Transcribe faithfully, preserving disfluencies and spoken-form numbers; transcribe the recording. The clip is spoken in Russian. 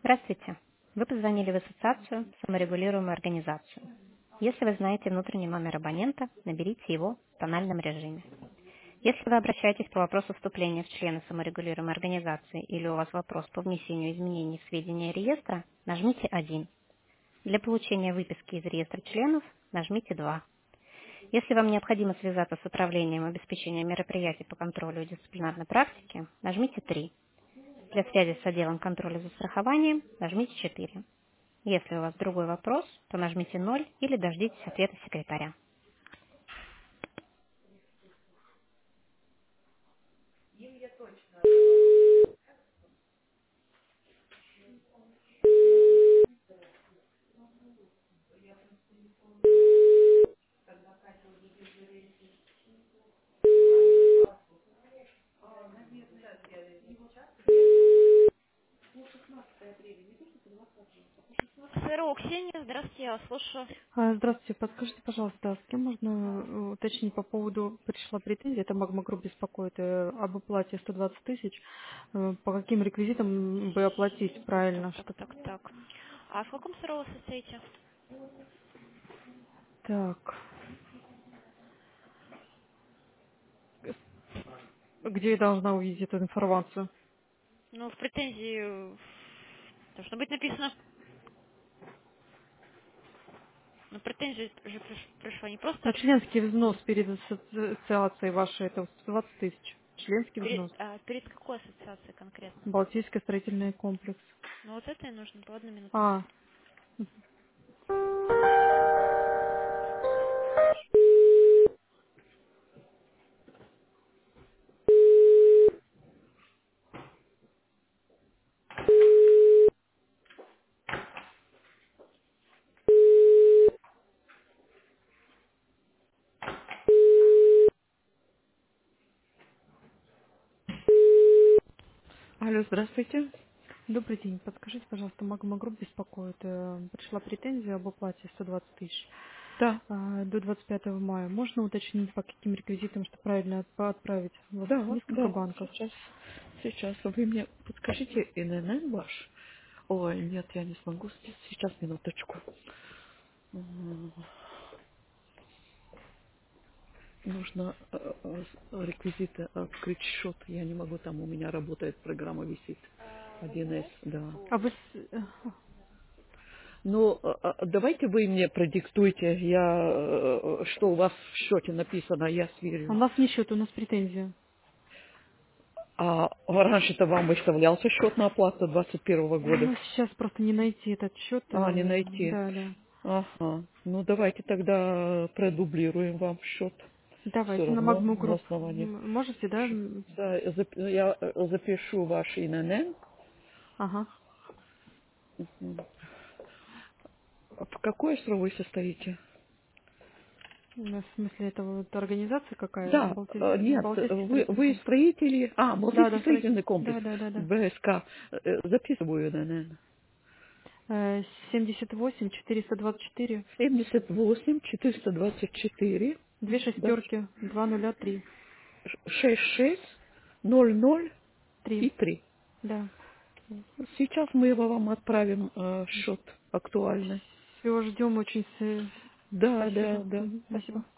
Здравствуйте. Вы позвонили в ассоциацию «Саморегулируемую организацию». Если вы знаете внутренний номер абонента, наберите его в тональном режиме. Если вы обращаетесь по вопросу вступления в члены саморегулируемой организации или у вас вопрос по внесению изменений в сведения реестра, нажмите один. Для получения выписки из реестра членов нажмите два. Если вам необходимо связаться с управлением обеспечения мероприятий по контролю и дисциплинарной практике, нажмите три. Для связи с отделом контроля за страхованием нажмите четыре. Если у вас другой вопрос, то нажмите ноль или дождитесь ответа секретаря. СРО Ксения, здравствуйте, я вас слушаю. А, Здравствуйте, подскажите, пожалуйста, с кем можно э, уточнить по поводу, пришла претензия, это Магма Групп беспокоит, э, об оплате сто двадцать тысяч, э, по каким реквизитам бы оплатить правильно, Так, что так, так. А в каком СРО вы состоите? так, где я должна увидеть эту информацию? Ну, в претензии э, должно быть написано. Но претензия же приш- пришла не Ну, просто членский взнос перед ассоциацией вашей, это сто двадцать тысяч, членский перед, взнос, а перед какой ассоциацией конкретно. Балтийский строительный комплекс. Ну, вот это и нужно, по одну минуту. А, Алло, здравствуйте. добрый день, подскажите, пожалуйста, Магма Групп беспокоит, э, пришла претензия об оплате сто двадцать тысяч. Да, А, до двадцать пятого мая. Можно уточнить, по каким реквизитам, чтобы правильно отп- отправить? У вас да, несколько да. банков. Сейчас, сейчас. Вы мне подскажите ИНН ваш? Ой, нет, я не смогу. Сейчас, минуточку. М, Нужно э, э, реквизиты открыть счет. Я не могу, там у меня работает программа, висит. один эс, да. А вы... с- э, Ну, э, э, давайте вы мне продиктуйте, я, э, что у вас в счете написано, я У сверю. нас не счет, у нас претензия. А раньше-то вам выставлялся счет на оплату двадцать первого года. Ну, сейчас просто не найти этот счет. А, не э, найти. Да, да. Ага. Ну, давайте тогда продублируем вам счет. Все Давайте на равно Магму на Групп. основании. М, Можете, да? Ш- М, Да, я зап- я э, запишу ваш ИНН. Ага. В какой срок вы состоите? Ну, В смысле, это вот организация какая? Да, Балти- э, нет, Балтийский вы, строительный вы комплекс. строители, а, Да, да, Балтийский строитель. строительный комплекс, Да, да, да, да. БСК. Э, Записываю, наверное. Э, семьдесят восемь четыреста двадцать четыре семьдесят восемь четыреста двадцать четыре две да, шестерки два нуля три шесть шесть ноль ноль три. и три. Да. Сейчас мы его вам отправим э, счет актуальный. Все, ждем очень. с- Да, да, Спасибо. да. Мгм, Ага. Спасибо.